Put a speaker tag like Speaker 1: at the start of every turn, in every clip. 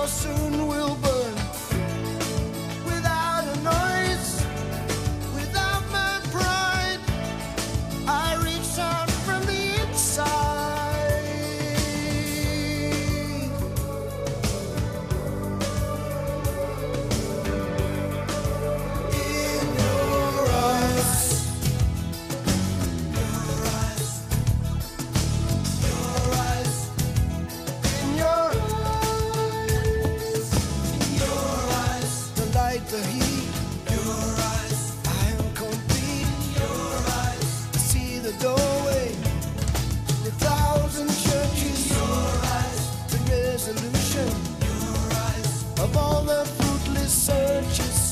Speaker 1: soon will burn without a noise, without my pride. I reach out from the inside. In your eyes, your eyes, your eyes, in your eyes, in your eyes, the light, the heat, your eyes, I am complete. In your eyes, I see the doorway, the thousand churches, your eyes, the resolution, your eyes, of all the fruitless searches.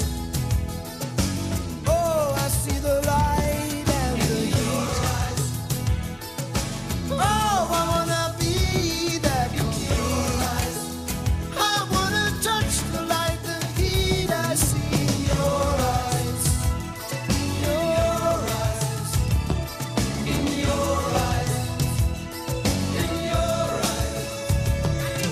Speaker 1: Oh, I see the light and the heat. Oh, I wanna be that complete. I wanna touch the light, the heat I see in your eyes, in your eyes, in your eyes, in your eyes.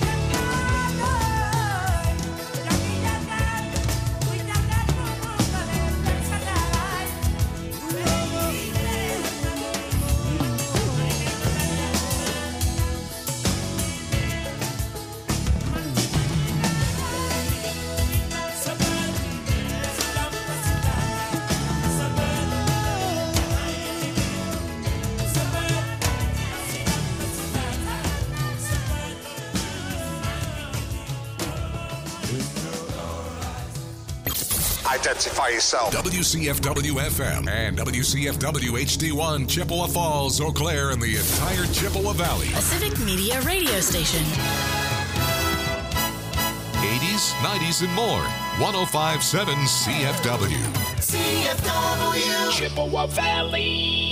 Speaker 2: Identify yourself.
Speaker 3: WCFW FM and WCFW HD1 Chippewa Falls, Eau Claire, and the entire Chippewa Valley.
Speaker 4: A Civic Media radio station.
Speaker 3: 80s, 90s, and more. 1057 CFW.
Speaker 1: CFW.
Speaker 5: Chippewa Valley.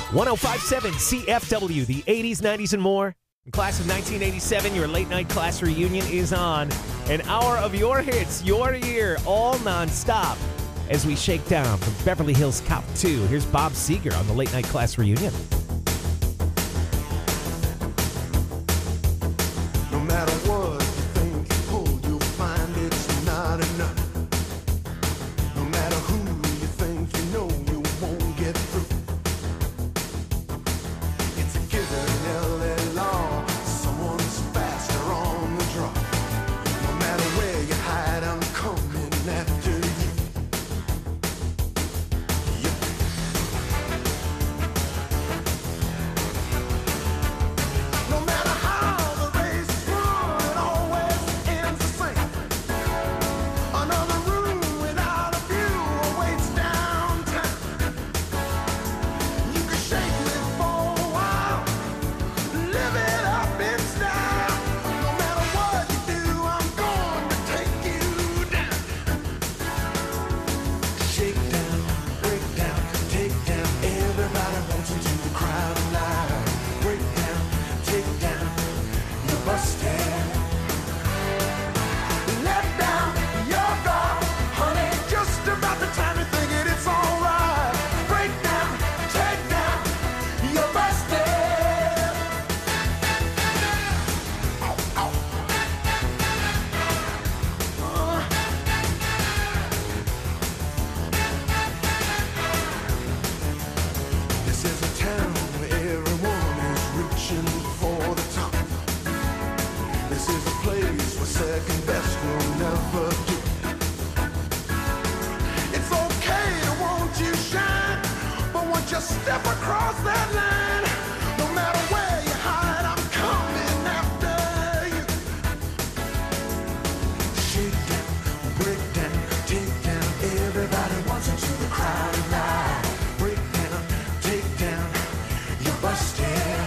Speaker 6: 105.7 CFW, the 80s, 90s, and more. Class of 1987, your late night class reunion is on. An hour of your hits, your year, all nonstop. As we shake down from Beverly Hills Cop 2, here's Bob Seger on the late night class reunion.
Speaker 1: No matter what you think you hold, you'll find it's not enough. No matter who you think you know, you won't get through. It's a given LA law, someone's faster on the draw. No matter where you hide, I'm coming after you. No matter how the race is run, it always ends the same. Another room without a view awaits downtown. You can shake me for a while, live it up in style. No matter what you do, I'm going to take you down. Shake down, break down, take down. Everybody wants into the crowd alive. Break down, take down, you're busted. Let down your guard, honey. Just about the time you're thinking it's alright. Break down, take down, you're busted. Ow, ow. This is a town where everyone is reaching for the top. This is a place where second best will never do. It's okay to want you shine, but once you step across that line, no matter where you hide, I'm coming after you. Shake down, break down, take down. Everybody wants into the crowd alive. Break down, take down, you're busted.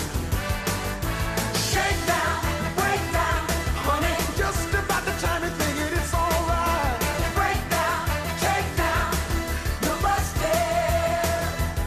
Speaker 1: Shake down, break down, honey. Just about the time you're thinking it's alright. Break down, take down, you're busted.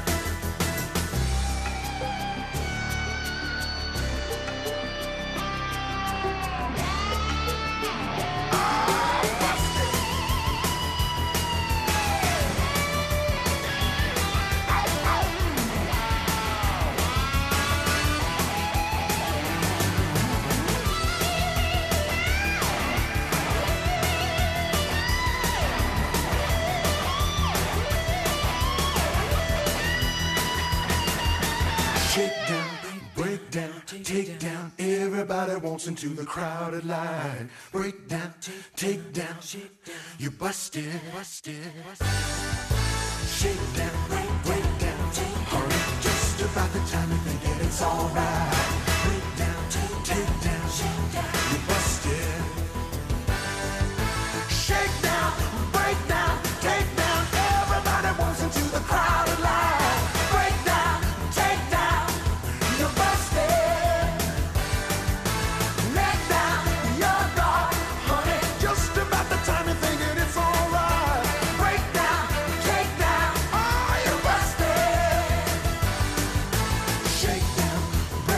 Speaker 1: Shake down, break down, take down. Everybody wants into the crowded line. Break down, take down, you busted. Shake down, break down, hurry. Just about the time you think that it's alright. Break down, take down, you busted. Shake down, break down, take down. Everybody wants into the crowded line. Break down, take down, you're busted. Let down your guard, honey. Just about the time you're thinking it's alright. Break down, take down, oh, you're busted. Shake down,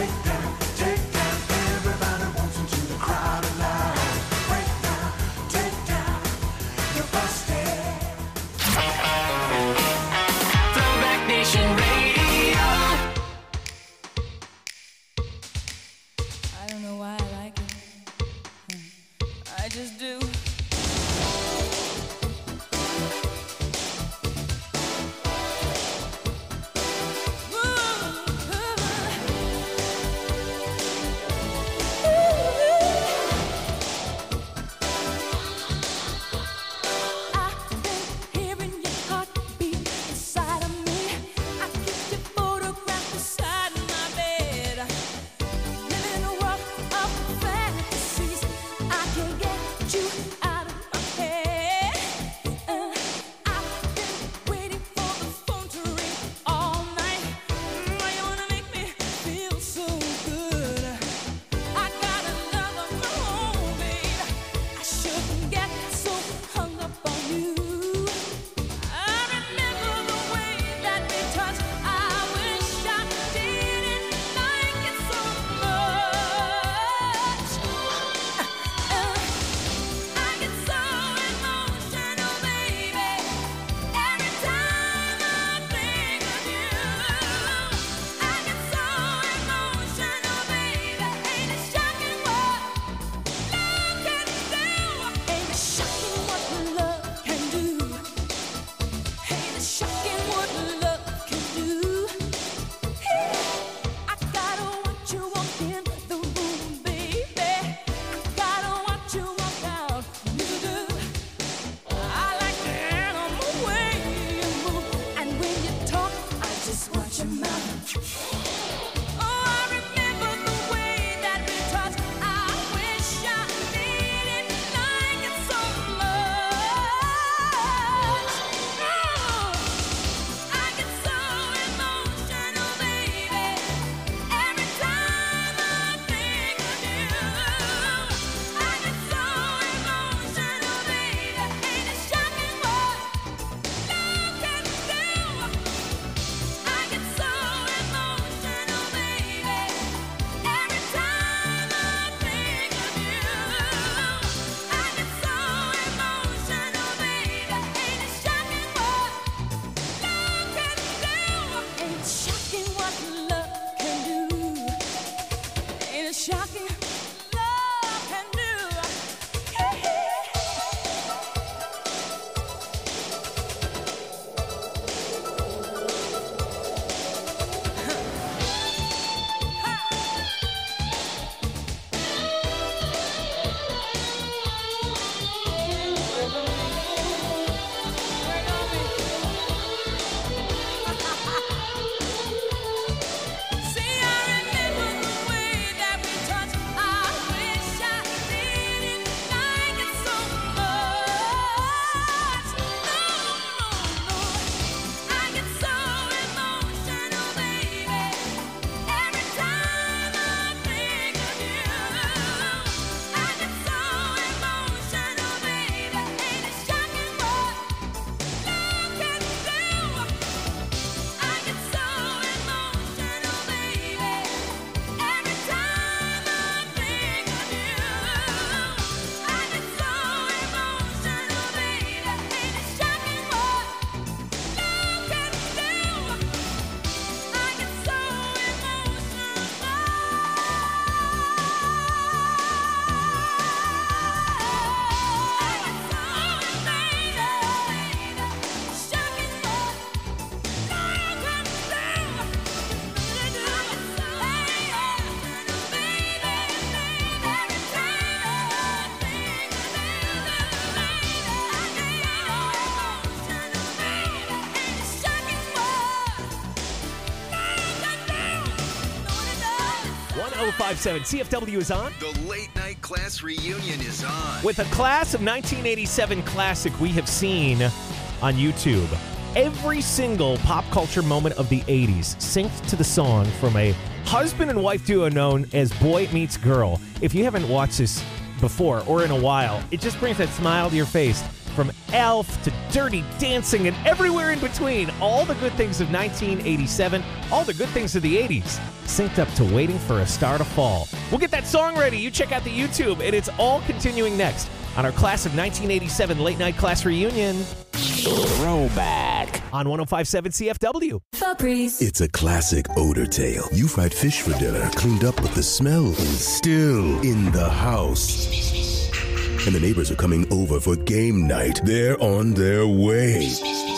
Speaker 6: 1057 CFW is on.
Speaker 7: The late night class reunion is on.
Speaker 6: With a class of 1987 classic we have seen on YouTube. Every single pop culture moment of the 80s synced to the song from a husband and wife duo known as Boy Meets Girl. If you haven't watched this before or in a while, it just brings that smile to your face. From Elf to Dirty Dancing and everywhere in between. All the good things of 1987, all the good things of the 80s, synced up to Waiting for a Star to Fall. We'll get that song ready. You check out the YouTube, and it's all continuing next on our class of 1987 late night class reunion. Throwback on 1057 CFW.
Speaker 8: Febreze.
Speaker 9: It's a classic odor tale. You fried fish for dinner, cleaned up, but the smell is still in the house. And the neighbors are coming over for game night. They're on their way.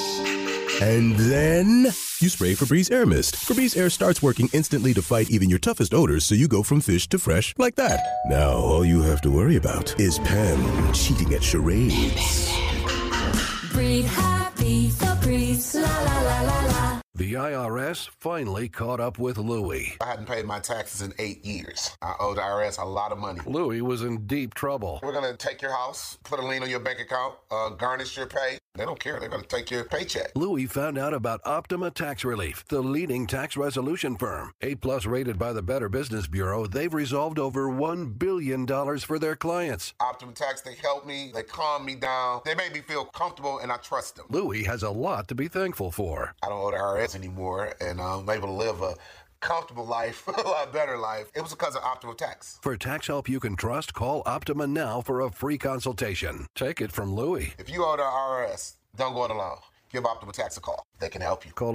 Speaker 9: And then you spray Febreze Air Mist. Febreze Air starts working instantly to fight even your toughest odors, so you go from fish to fresh like that. Now all you have to worry about is Pam cheating at charades.
Speaker 8: Breathe happy, Febreze. La la la la la.
Speaker 10: The IRS finally caught up with Louie.
Speaker 2: I hadn't paid my taxes in 8 years. I owed the IRS a lot of money.
Speaker 10: Louie was in deep trouble.
Speaker 2: We're going to take your house, put a lien on your bank account, garnish your pay. They don't care. They're going to take your paycheck.
Speaker 10: Louie found out about Optima Tax Relief, the leading tax resolution firm. A+ rated by the Better Business Bureau, they've resolved over $1 billion for their clients.
Speaker 2: Optima Tax, they help me. They calm me down. They make me feel comfortable, and I trust them.
Speaker 10: Louie has a lot to be thankful for.
Speaker 2: I don't owe the IRS anymore, and I'm able to live a comfortable life, a lot better life. It was because of Optima Tax.
Speaker 10: For tax help you can trust, call Optima now for a free consultation. Take it from Louie.
Speaker 2: If you owe the IRS, don't go it alone. Give Optima Tax a call. They can help you.
Speaker 10: Call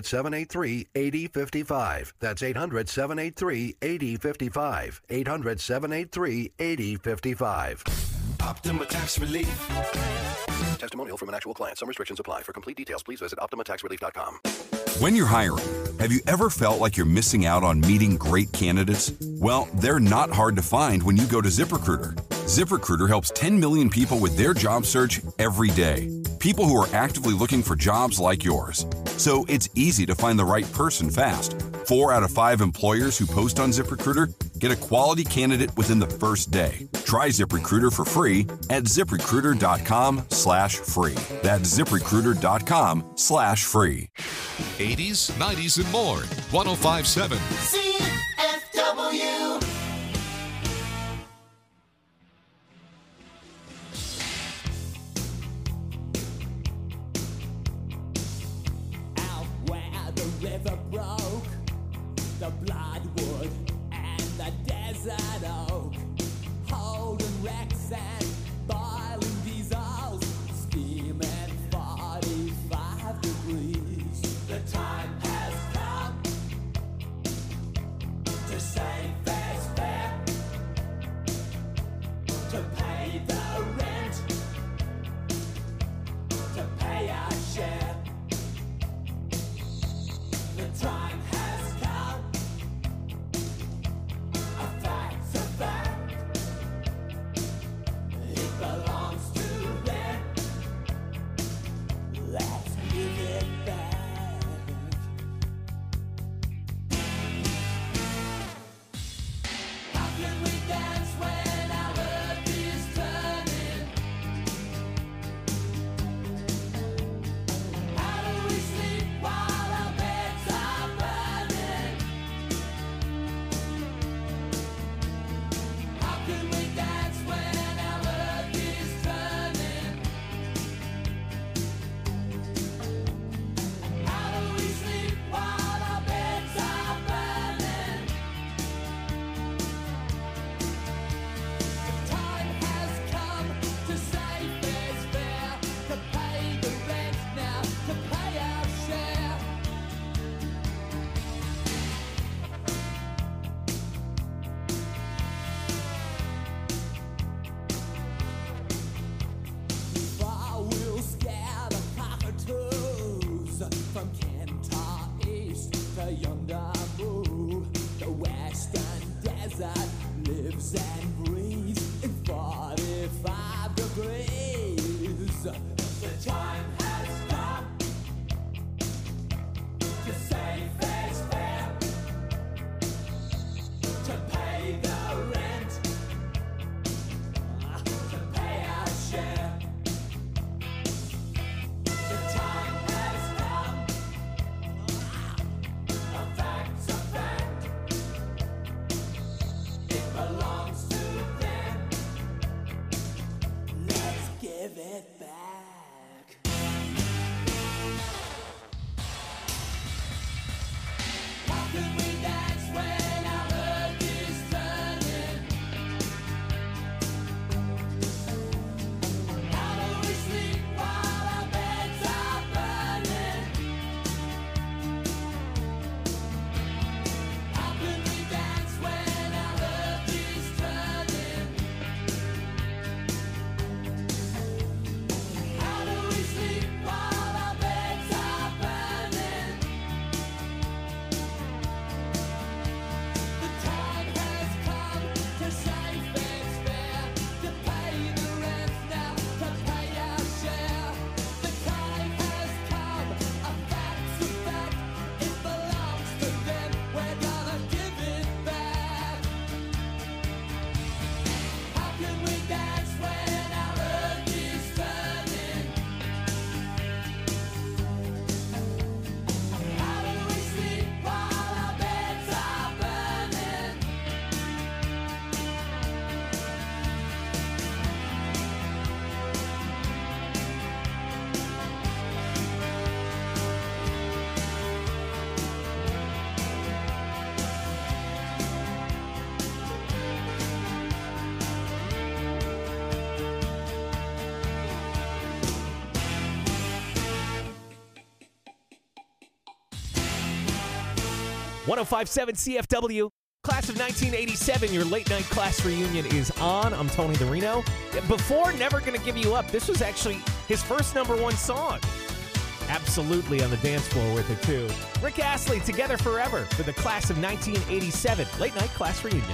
Speaker 10: 800-783-8055. That's 800-783-8055. 800-783-8055.
Speaker 1: Optima Tax Relief.
Speaker 10: Testimonial from an actual client. Some restrictions apply. For complete details, please visit OptimaTaxRelief.com.
Speaker 11: When you're hiring, have you ever felt like you're missing out on meeting great candidates? Well, they're not hard to find when you go to ZipRecruiter. ZipRecruiter helps 10 million people with their job search every day. People who are actively looking for jobs like yours. So it's easy to find the right person fast. 4 out of 5 employers who post on ZipRecruiter get a quality candidate within the first day. Try ZipRecruiter for free at ZipRecruiter.com/free. That's ZipRecruiter.com/free.
Speaker 3: 80s, 90s, and more. 1057.
Speaker 1: CFW.
Speaker 12: Out where the river broke, the bloodwood and the desert oak, holding wrecks and boiling diesels, steaming 45 degrees. The time has come to save fares fare, to pay the rent, to pay our share. The time has come. A fact's a fact. It belongs to them. Let's give it back. How can we dance when our earth is turning? How do we sleep while our beds are burning? How can we dance when our earth is turning? How do we sleep while our beds are burning? The time has come to save fares fare, to pay the rent now, to pay our share. I will scare the cockatoos from Kentar East to Yondamu. The western desert lives and breathes in 45 degrees. The time has come to save fares fare, to pay
Speaker 6: 1057 CFW. Class of 1987, your late night class reunion is on. I'm Tony the Reno. Before Never Gonna Give You Up, this was actually his first #1 song. Absolutely on the dance floor with it, too. Rick Astley, Together Forever, for the class of 1987, late night class reunion.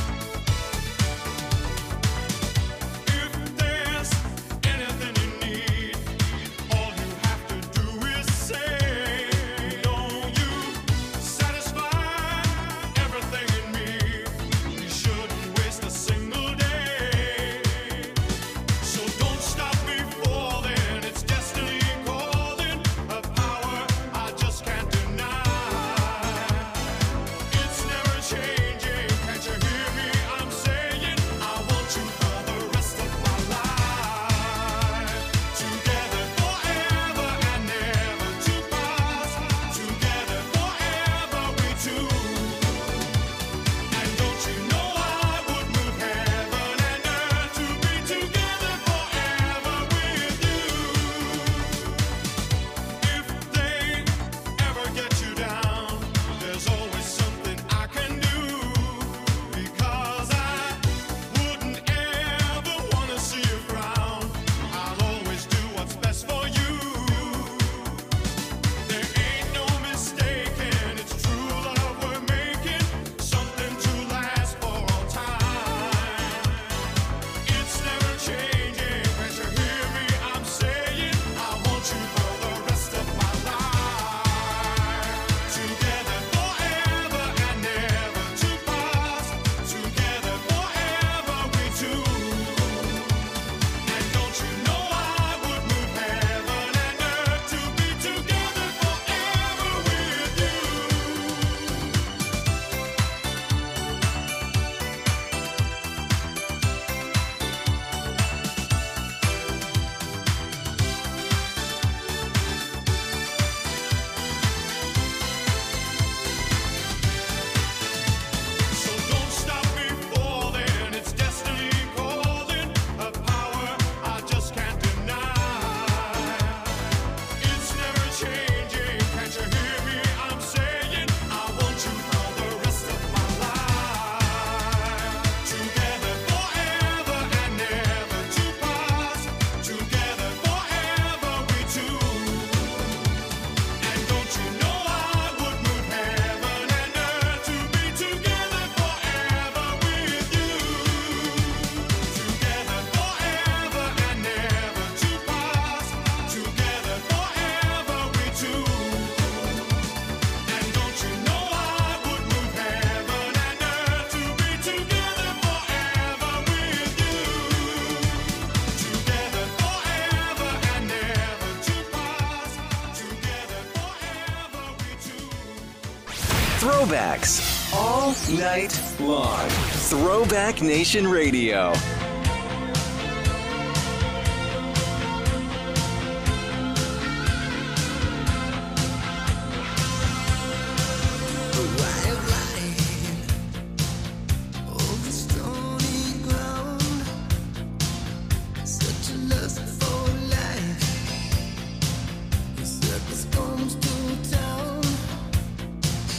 Speaker 13: Throwbacks all night long. Throwback Nation Radio.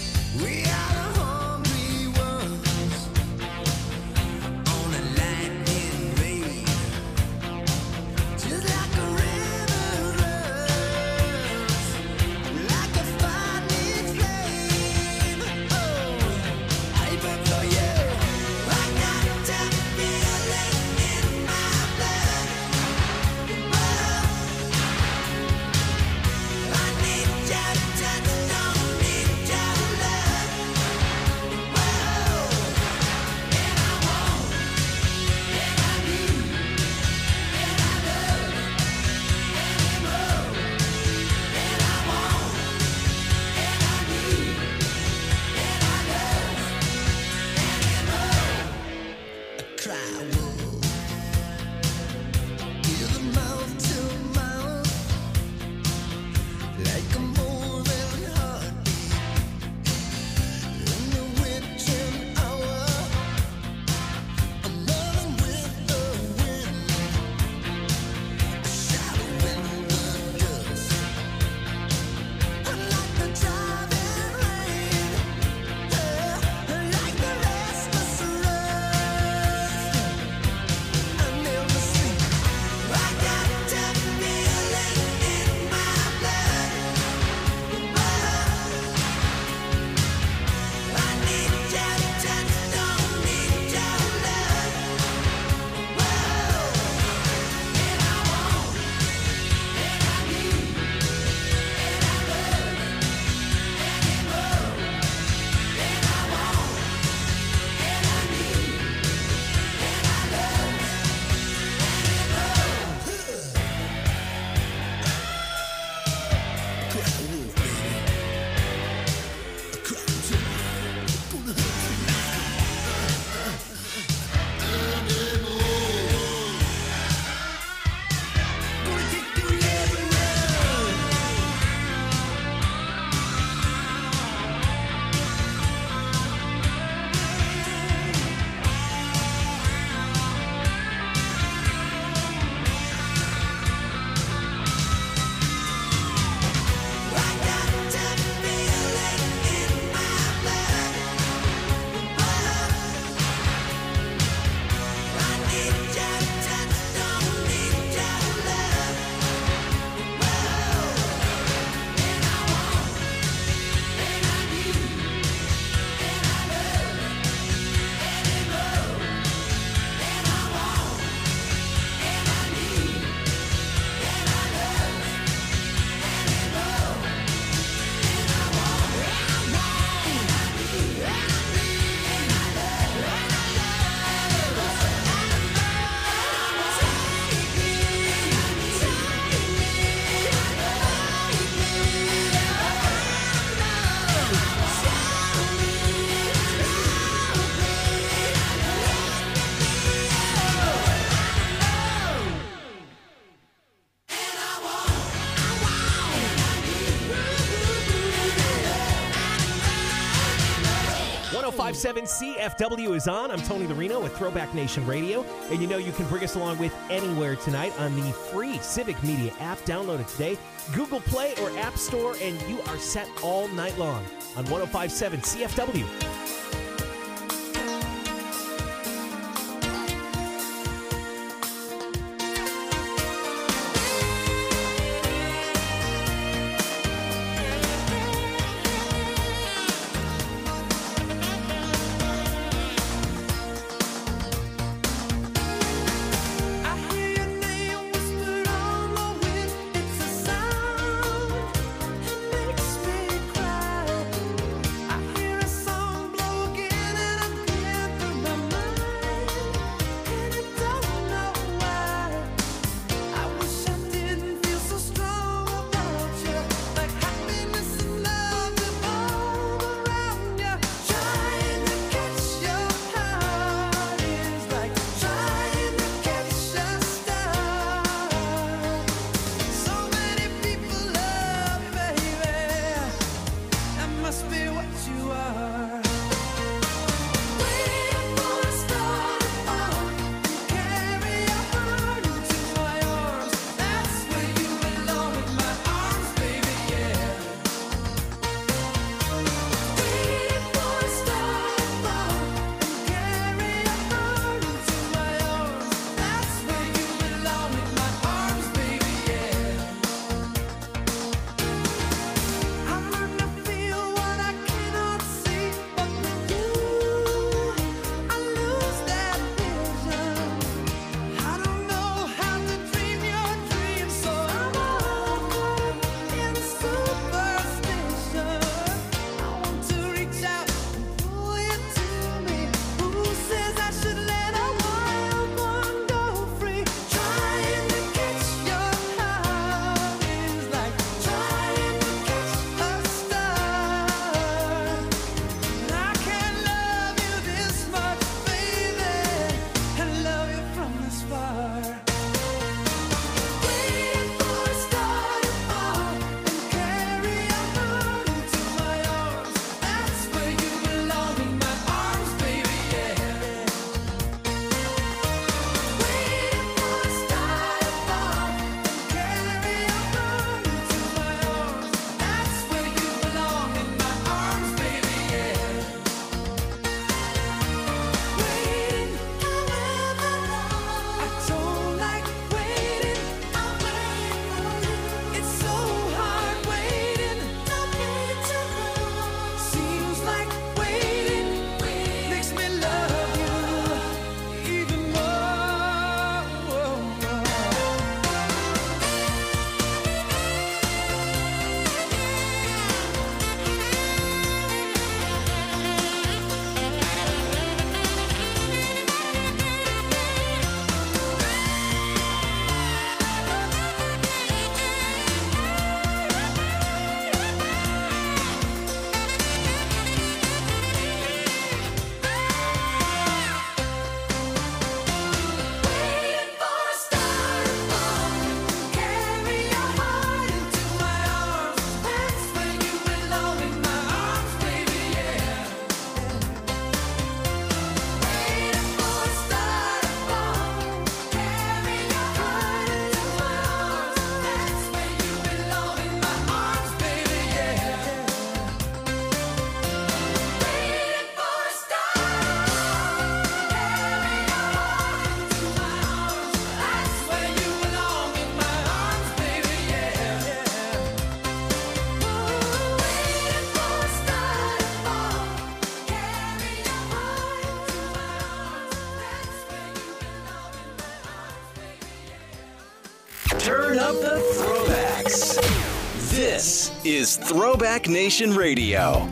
Speaker 1: We are the hungry ones on a lightning
Speaker 6: 105.7 CFW is on. I'm Tony Larino with Throwback Nation Radio. And you know you can bring us along with anywhere tonight on the free Civic Media app. Download it today. Google Play or App Store, and you are set all night long on 105.7 CFW.
Speaker 13: Turn up the throwbacks. This is Throwback Nation Radio.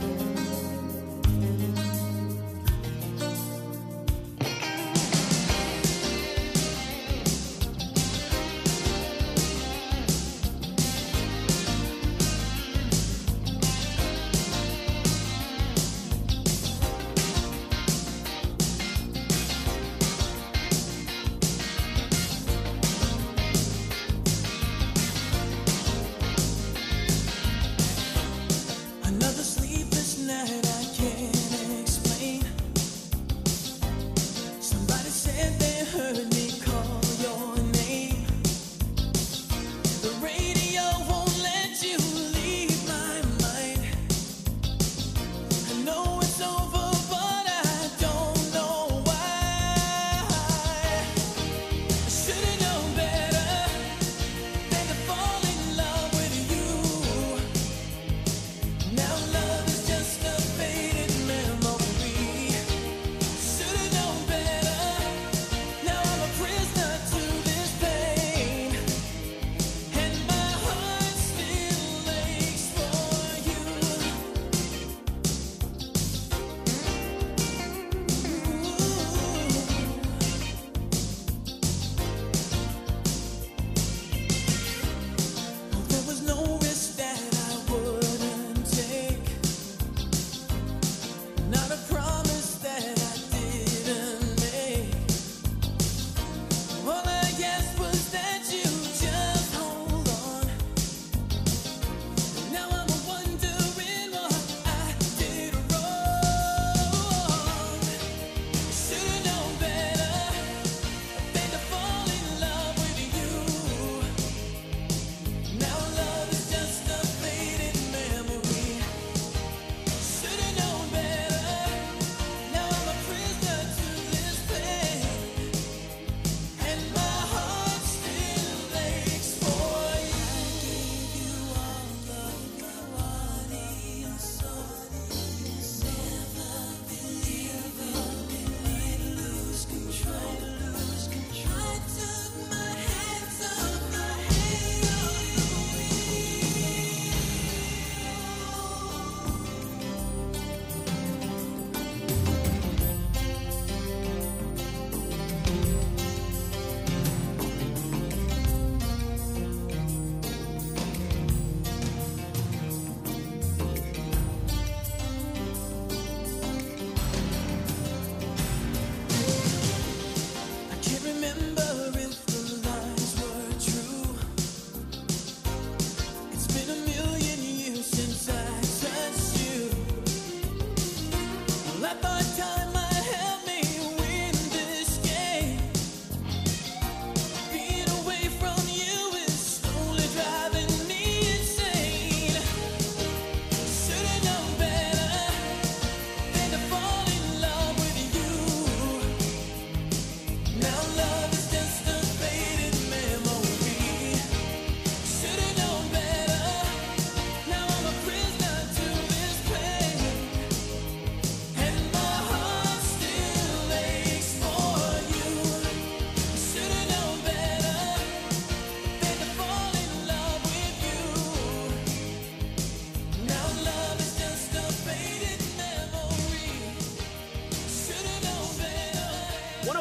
Speaker 1: Another sleepless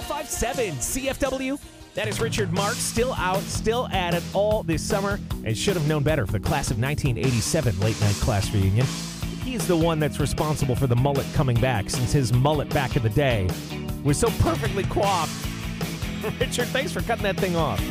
Speaker 6: 105.7 CFW. That is Richard Marx, still out, still at it all this summer, and should have known better for the class of 1987 late night class reunion. He's the one that's responsible for the mullet coming back, since his mullet back in the day was so perfectly coiffed. Richard, thanks for cutting that thing off.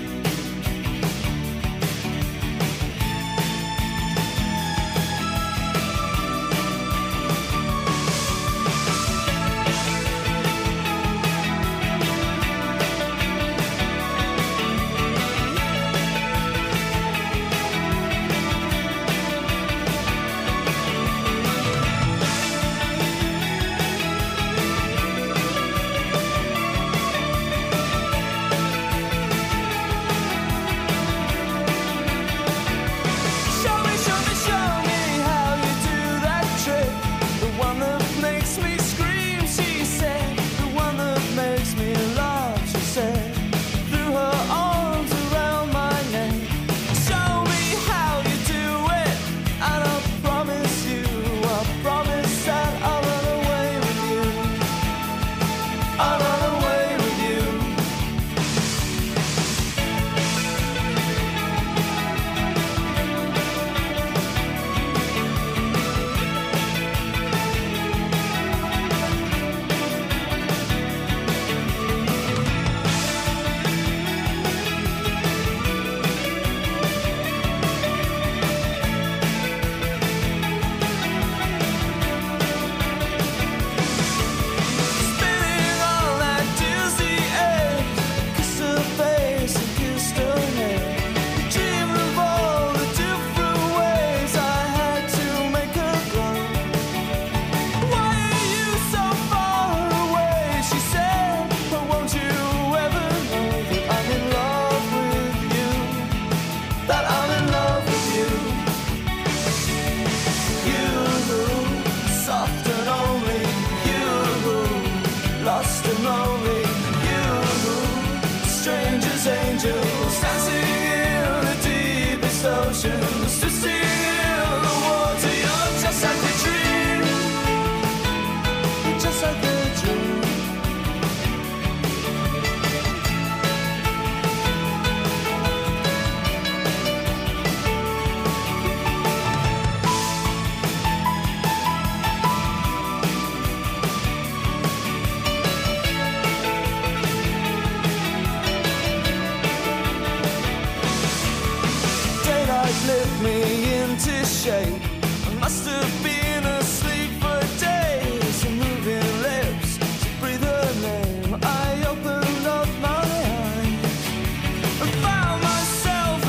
Speaker 1: Lift me into shape. I must have been asleep for days. Moving lips to breathe her name. I opened up my eyes and found myself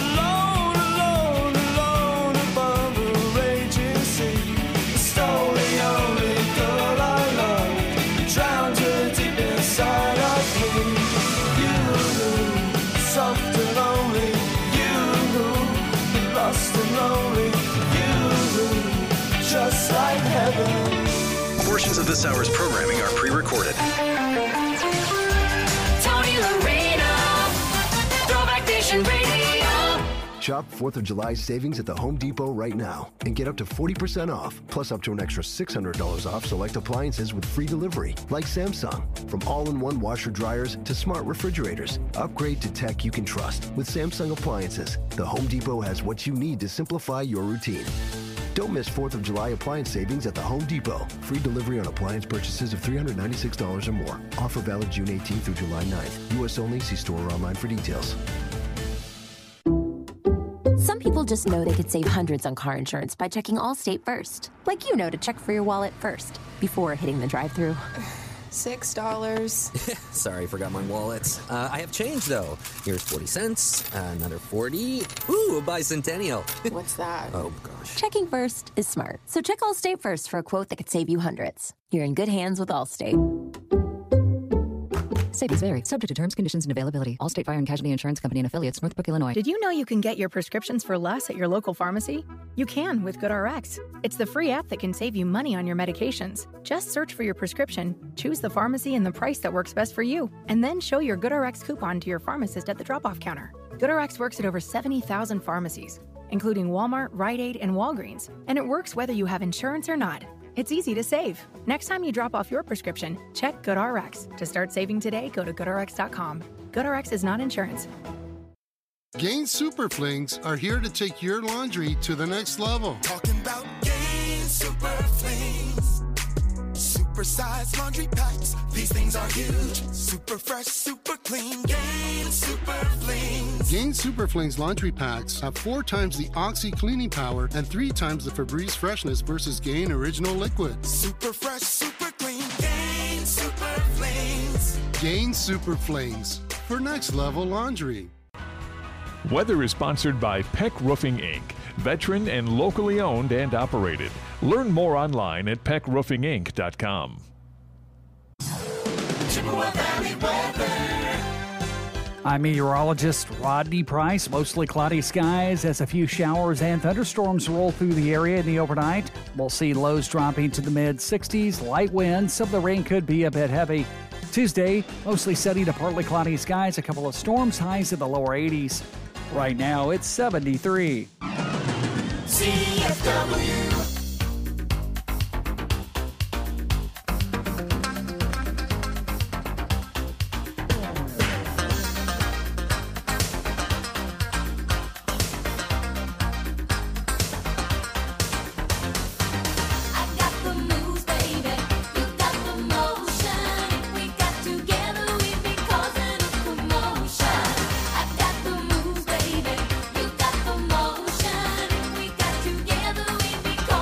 Speaker 1: alone above a raging sea. Stole the only girl I loved, drowned her deep inside of me. You, soft and lonely. Lost and lonely, you, just like heaven.
Speaker 13: Portions of this hour's programming are pre-recorded.
Speaker 8: Tony Lorena, Throwback Nation Radio.
Speaker 14: Shop 4th of July savings at the Home Depot right now and get up to 40% off, plus up to an extra $600 off select appliances with free delivery, like Samsung. From all-in-one washer dryers to smart refrigerators, upgrade to tech you can trust with Samsung appliances. The Home Depot has what you need to simplify your routine. Don't miss 4th of July appliance savings at the Home Depot. Free delivery on appliance purchases of $396 or more. Offer valid June 18th through July 9th. U.S. only. See store or online for details.
Speaker 15: Some people just know they could save hundreds on car insurance by checking Allstate first. Like you know to check for your wallet first, before hitting the drive-thru.
Speaker 16: $6.
Speaker 17: Sorry, forgot my wallet. I have change, though. Here's 40 cents, another 40. Ooh, a bicentennial.
Speaker 16: What's that?
Speaker 17: Oh, gosh.
Speaker 15: Checking first is smart. So check Allstate first for a quote that could save you hundreds. You're in good hands with Allstate.
Speaker 18: Savings vary. Subject to terms, conditions, and availability. Allstate Fire and Casualty Insurance Company and Affiliates, Northbrook, Illinois.
Speaker 19: Did you know you can get your prescriptions for less at your local pharmacy? You can with GoodRx. It's the free app that can save you money on your medications. Just search for your prescription, choose the pharmacy and the price that works best for you, and then show your GoodRx coupon to your pharmacist at the drop-off counter. GoodRx works at over 70,000 pharmacies, including Walmart, Rite Aid, and Walgreens, and it works whether you have insurance or not. It's easy to save. Next time you drop off your prescription, check GoodRx. To start saving today, go to GoodRx.com. GoodRx is not insurance.
Speaker 16: Gain Super Flings are here to take your laundry to the next level.
Speaker 1: Talking about Gain Super Flings. Super-sized laundry packs. These things are huge. Super fresh, super clean. Gain Super Flings.
Speaker 16: Gain Super Flings laundry packs have 4 times the Oxy cleaning power and 3 times the Febreze freshness versus Gain Original Liquid.
Speaker 1: Super fresh, super clean. Gain Super Flings.
Speaker 16: Gain Super Flings for next level laundry.
Speaker 20: Weather is sponsored by Peck Roofing, Inc., veteran and locally owned and operated. Learn more online at peckroofinginc.com.
Speaker 1: Chippewa Valley weather.
Speaker 21: I'm meteorologist Rodney Price. Mostly cloudy skies as a few showers and thunderstorms roll through the area in the overnight. We'll see lows dropping to the mid-60s, light winds. Some of the rain could be a bit heavy. Tuesday, mostly sunny to partly cloudy skies, a couple of storms, highs in the lower 80s. Right now, it's 73.
Speaker 1: CFW.
Speaker 8: Together we become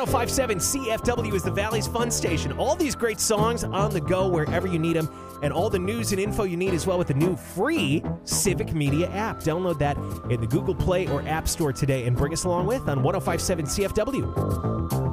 Speaker 6: 105.7 CFW is the Valley's fun station. All these great songs on the go wherever you need them, and all the news and info you need as well with the new free Civic Media app. Download that in the Google Play or App Store today and bring us along with on 105.7 CFW.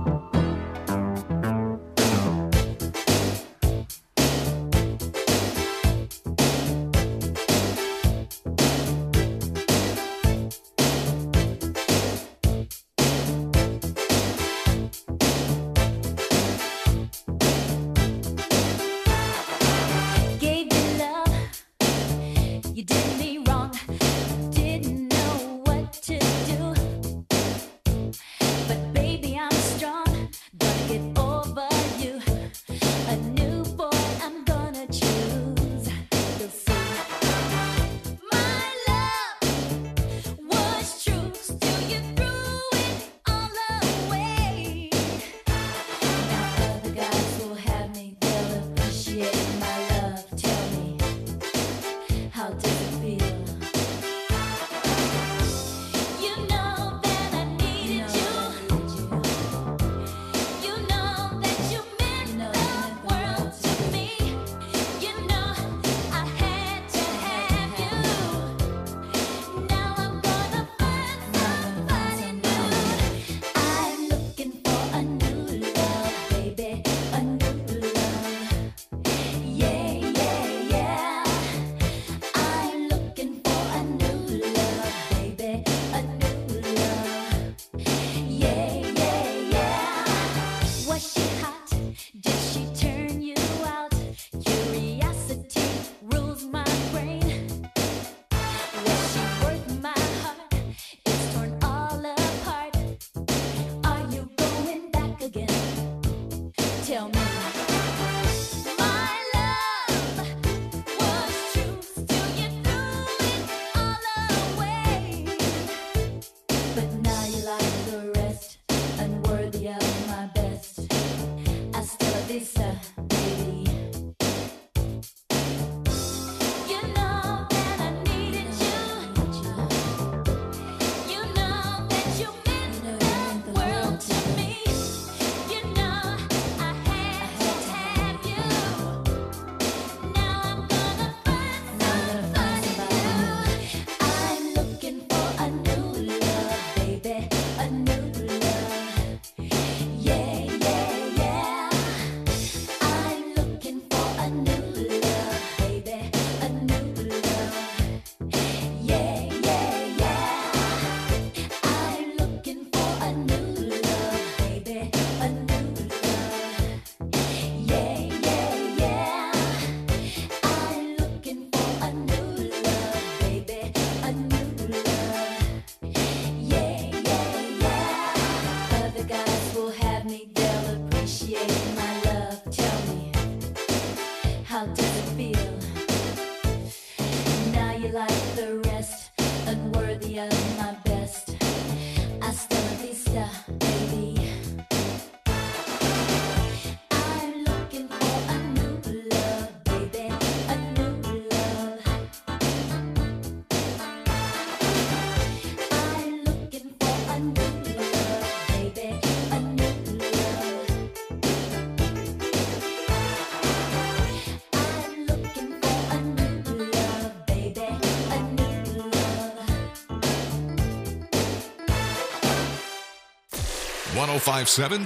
Speaker 3: .105.7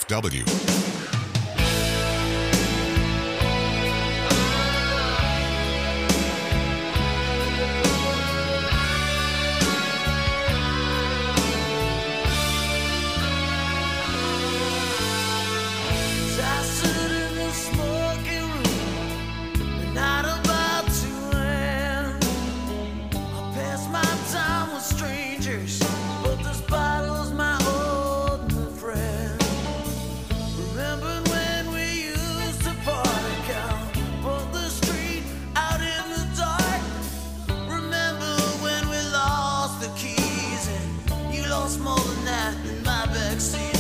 Speaker 3: CFW.
Speaker 1: More than that in my backseat.